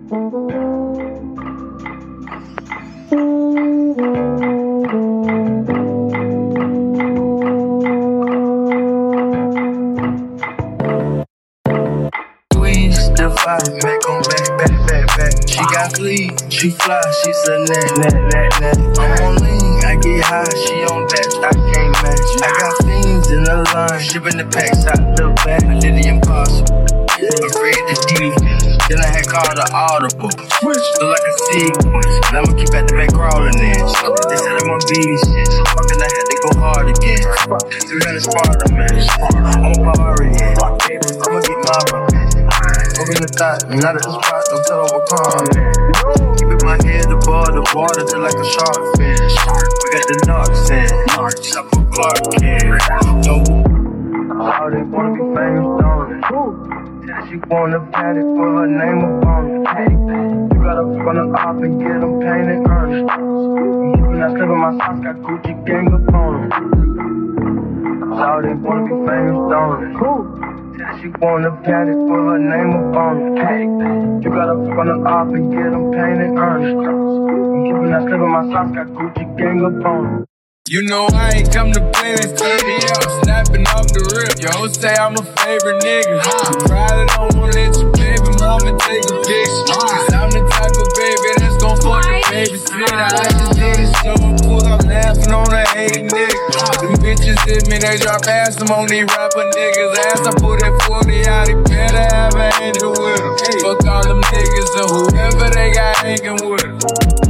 Still fly, back on back. She got fleas, she fly, she's a net. I'm on lean, I get high, she on dash, I can't match. I got fiends in the line, shipping the packs out the back. I did the impossible, I read the deep. Then I had called an audible, look like a sequence. Now I'ma keep at the back crawling in. They said I'm on beast, so fucking I had to go hard again. 300 Sparta, man. I'm a barbarian, I'ma get my open the thought, not at the spot, don't tell her what calm. Keeping my head above the water just like a shark fin. We got the knocks in, shop for Clark Kent. All they wanna be famous, don't it? Tell she wanna pat it for her name upon it. You gotta run her off and get them painted earnest. When I slip in my socks, got Gucci gang up on them. All they wanna be famous, don't it? She wanna pat it for her name upon it. You gotta run her off and get them painted earnest. When I slip in my socks, got Gucci gang up on it. You know I ain't come to play this 30 out, snapping off the rip. Yo, say I'm a favorite nigga. Probably don't wanna let your baby mama take a picture. Cause I'm the type of baby that's gon' fuck the babysitter. I just did it so cool, I'm laughing on a hate nigga. Them bitches hit me, they drop ass, them on these rapper niggas' ass. I put that 40 out, he better have an angel with him. Fuck all them niggas and whoever they got hanging with him.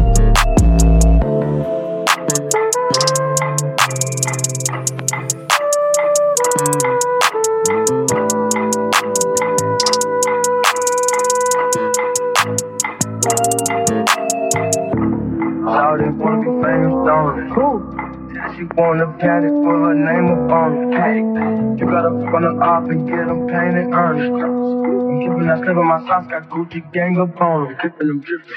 All they wanna be famous, don't it? Tell she wanna pat it for her name upon it. You gotta run her off and get them painted earnest. When I slip in my socks, got Gucci gang up on them.